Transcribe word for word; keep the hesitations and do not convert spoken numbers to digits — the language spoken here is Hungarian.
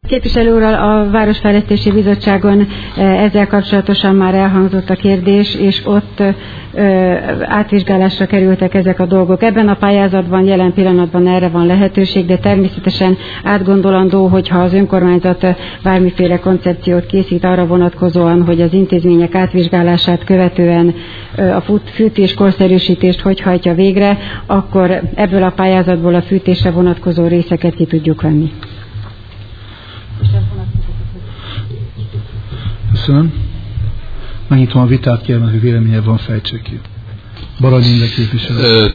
Képviselő úrral a Városfejlesztési Bizottságon ezzel kapcsolatosan már elhangzott a kérdés, és ott átvizsgálásra kerültek ezek a dolgok. Ebben a pályázatban jelen pillanatban erre van lehetőség, de természetesen átgondolandó, hogyha az önkormányzat bármiféle koncepciót készít arra vonatkozóan, hogy az intézmények átvizsgálását követően a fűtés korszerűsítést hogy hajtja végre, akkor ebből a pályázatból a fűtésre vonatkozó részeket ki tudjuk venni. Köszönöm. Megnyitom a vitát, kérem, hogy véleménye van, fejtsék ki. Barany Inde képviselő.